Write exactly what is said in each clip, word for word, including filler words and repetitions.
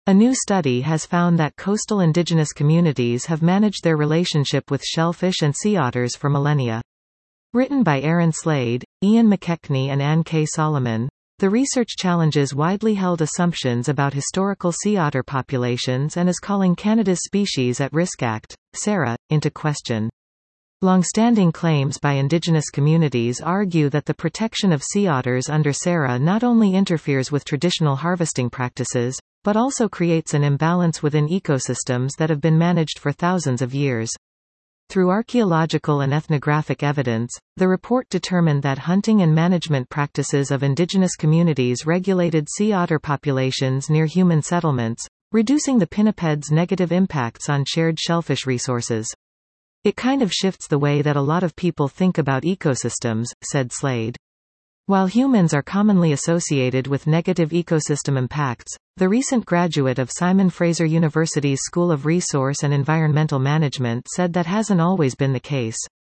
A new study has found that coastal indigenous communities have managed their relationship with shellfish and sea otters for millennia. Written by Aaron Slade, Ian McKechnie and Ann K. Solomon, the research challenges widely held assumptions about historical sea otter populations and is calling Canada's Species at Risk Act, SARA, into question. Long-standing claims by Indigenous communities argue that the protection of sea otters under SARA not only interferes with traditional harvesting practices, but also creates an imbalance within ecosystems that have been managed for thousands of years. Through archaeological and ethnographic evidence, the report determined that hunting and management practices of indigenous communities regulated sea otter populations near human settlements, reducing the pinniped's negative impacts on shared shellfish resources. It kind of shifts the way that a lot of people think about ecosystems, said Slade. While humans are commonly associated with negative ecosystem impacts, the recent graduate of Simon Fraser University's School of Resource and Environmental Management said that hasn't always been the case.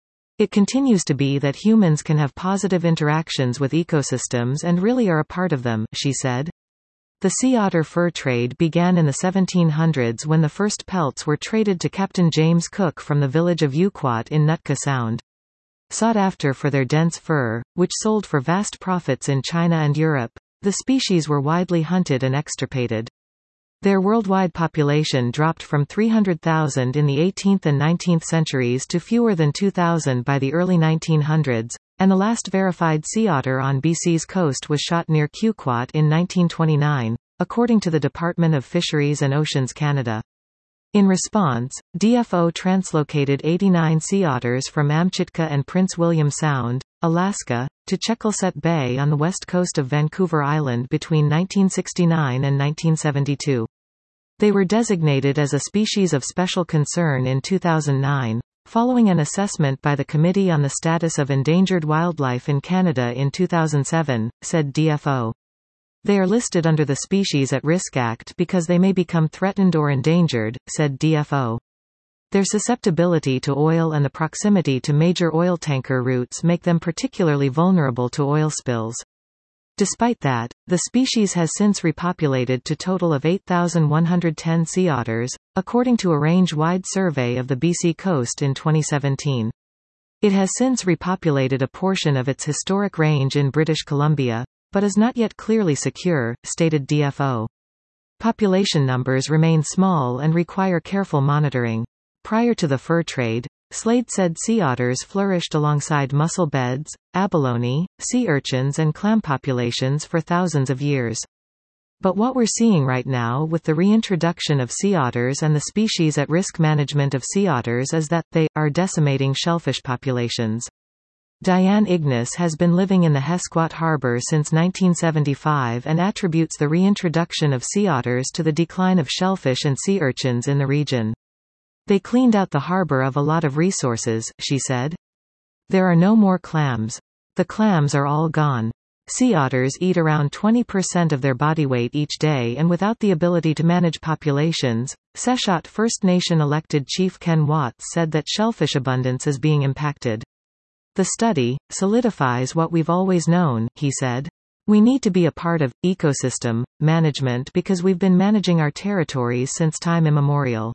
It continues to be that humans can have positive interactions with ecosystems and really are a part of them, she said. The sea otter fur trade began in the seventeen hundreds when the first pelts were traded to Captain James Cook from the village of Uquat in Nootka Sound. Sought after for their dense fur, which sold for vast profits in China and Europe, the species were widely hunted and extirpated. Their worldwide population dropped from three hundred thousand in the eighteenth and nineteenth centuries to fewer than two thousand by the early nineteen hundreds, and the last verified sea otter on B C's coast was shot near Uquat in nineteen twenty-nine, according to the Department of Fisheries and Oceans Canada. In response, D F O translocated eighty-nine sea otters from Amchitka and Prince William Sound, Alaska, to Chekylset Bay on the west coast of Vancouver Island between nineteen sixty-nine and nineteen seventy-two. They were designated as a species of special concern in two thousand nine, following an assessment by the Committee on the Status of Endangered Wildlife in Canada in two thousand seven, said D F O. They are listed under the Species at Risk Act because they may become threatened or endangered, said D F O. Their susceptibility to oil and the proximity to major oil tanker routes make them particularly vulnerable to oil spills. Despite that, the species has since repopulated to a total of eight thousand one hundred ten sea otters, according to a range-wide survey of the B C coast in twenty seventeen. It has since repopulated a portion of its historic range in British Columbia, but is not yet clearly secure, stated D F O. Population numbers remain small and require careful monitoring. Prior to the fur trade, Slade said sea otters flourished alongside mussel beds, abalone, sea urchins and clam populations for thousands of years. But what we're seeing right now with the reintroduction of sea otters and the species at risk management of sea otters is that they are decimating shellfish populations. Diane Ignace has been living in the Hesquat Harbor since nineteen seventy-five and attributes the reintroduction of sea otters to the decline of shellfish and sea urchins in the region. They cleaned out the harbor of a lot of resources, she said. There are no more clams. The clams are all gone. Sea otters eat around twenty percent of their body weight each day, and without the ability to manage populations, Seshat First Nation elected Chief Ken Watts said that shellfish abundance is being impacted. The study solidifies what we've always known, he said. We need to be a part of ecosystem management because we've been managing our territories since time immemorial.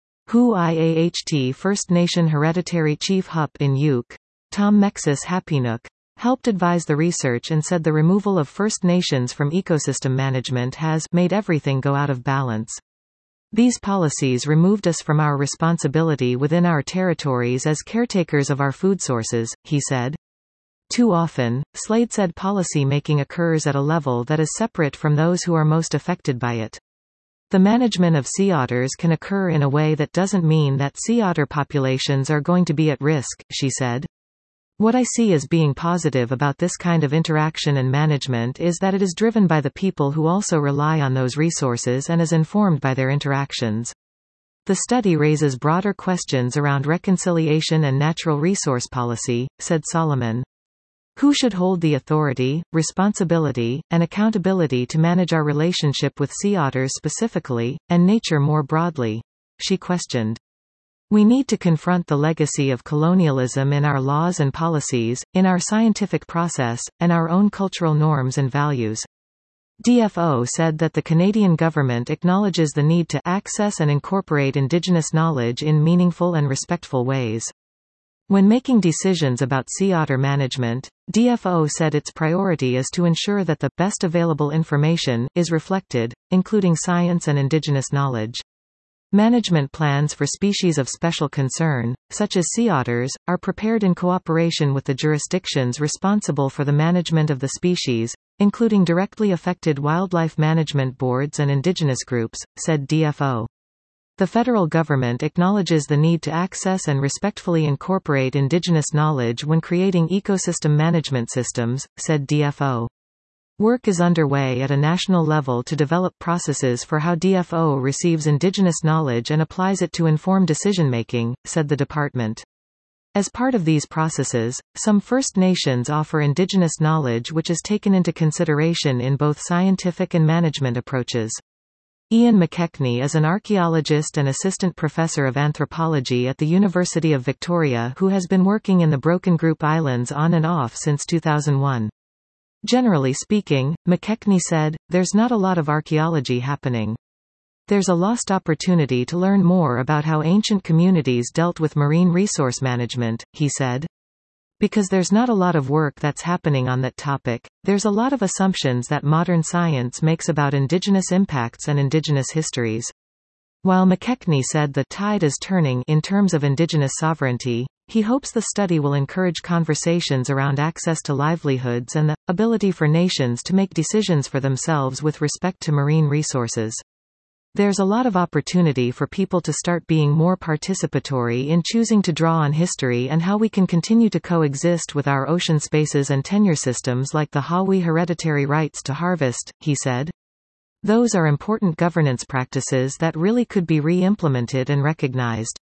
Hu-I-A-H-T First Nation Hereditary Chief Hup in Uke, Tom Mexis Hapinook, helped advise the research and said the removal of First Nations from ecosystem management has made everything go out of balance. These policies removed us from our responsibility within our territories as caretakers of our food sources, he said. Too often, Slade said policy making occurs at a level that is separate from those who are most affected by it. The management of sea otters can occur in a way that doesn't mean that sea otter populations are going to be at risk, she said. What I see as being positive about this kind of interaction and management is that it is driven by the people who also rely on those resources and is informed by their interactions. The study raises broader questions around reconciliation and natural resource policy, said Solomon. Who should hold the authority, responsibility, and accountability to manage our relationship with sea otters specifically, and nature more broadly? She questioned. We need to confront the legacy of colonialism in our laws and policies, in our scientific process, and our own cultural norms and values. D F O said that the Canadian government acknowledges the need to access and incorporate Indigenous knowledge in meaningful and respectful ways. When making decisions about sea otter management, D F O said its priority is to ensure that the best available information is reflected, including science and Indigenous knowledge. Management plans for species of special concern, such as sea otters, are prepared in cooperation with the jurisdictions responsible for the management of the species, including directly affected wildlife management boards and Indigenous groups, said D F O. The federal government acknowledges the need to access and respectfully incorporate Indigenous knowledge when creating ecosystem management systems, said D F O. Work is underway at a national level to develop processes for how D F O receives Indigenous knowledge and applies it to inform decision-making, said the department. As part of these processes, some First Nations offer Indigenous knowledge which is taken into consideration in both scientific and management approaches. Ian McKechnie is an archaeologist and assistant professor of anthropology at the University of Victoria who has been working in the Broken Group Islands on and off since two thousand one. Generally speaking, McKechnie said, there's not a lot of archaeology happening. There's a lost opportunity to learn more about how ancient communities dealt with marine resource management, he said. Because there's not a lot of work that's happening on that topic, there's a lot of assumptions that modern science makes about Indigenous impacts and Indigenous histories. While McKechnie said the tide is turning in terms of Indigenous sovereignty, he hopes the study will encourage conversations around access to livelihoods and the ability for nations to make decisions for themselves with respect to marine resources. There's a lot of opportunity for people to start being more participatory in choosing to draw on history and how we can continue to coexist with our ocean spaces and tenure systems like the Hawi hereditary rights to harvest, he said. Those are important governance practices that really could be re-implemented and recognized.